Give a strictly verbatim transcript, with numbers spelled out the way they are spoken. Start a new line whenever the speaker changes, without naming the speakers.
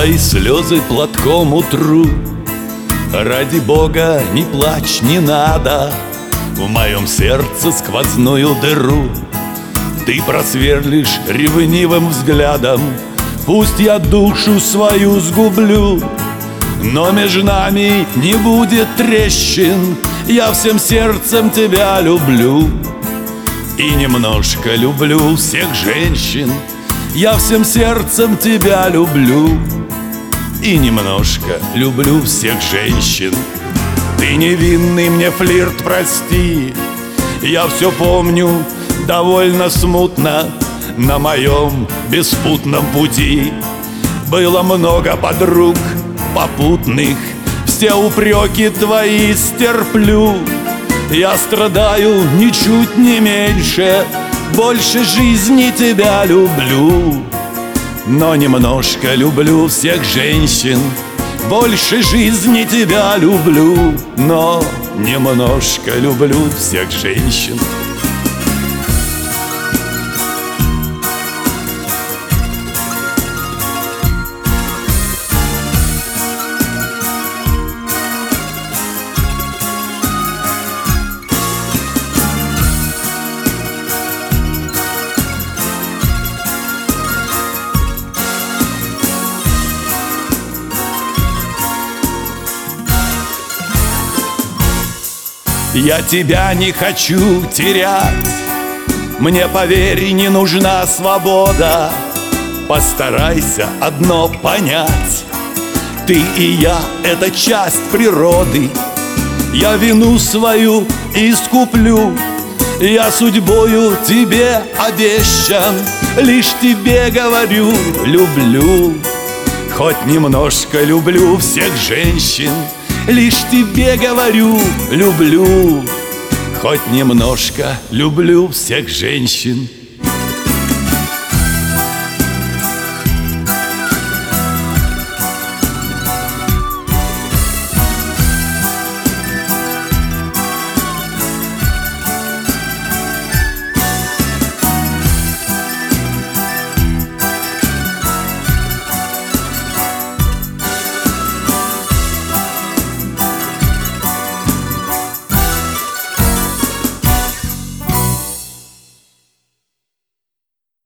Твои слезы платком утру. Ради Бога, не плачь, не надо, в моем сердце сквозную дыру ты просверлишь ревнивым взглядом. Пусть я душу свою сгублю, но между нами не будет трещин. Я всем сердцем тебя люблю и немножко люблю всех женщин. Я всем сердцем тебя люблю и немножко люблю всех женщин. Ты невинный мне флирт, прости, я все помню довольно смутно. На моем беспутном пути было много подруг попутных. Все упреки твои стерплю. Я страдаю ничуть не меньше, больше жизни тебя люблю, но немножко люблю всех женщин. Больше жизни тебя люблю, но немножко люблю всех женщин. Я тебя не хочу терять, мне, поверь, не нужна свобода. Постарайся одно понять: ты и я — это часть природы. Я вину свою искуплю, я судьбою тебе обещан. Лишь тебе говорю, люблю, хоть немножко люблю всех женщин. Лишь тебе говорю, люблю, хоть немножко люблю всех женщин.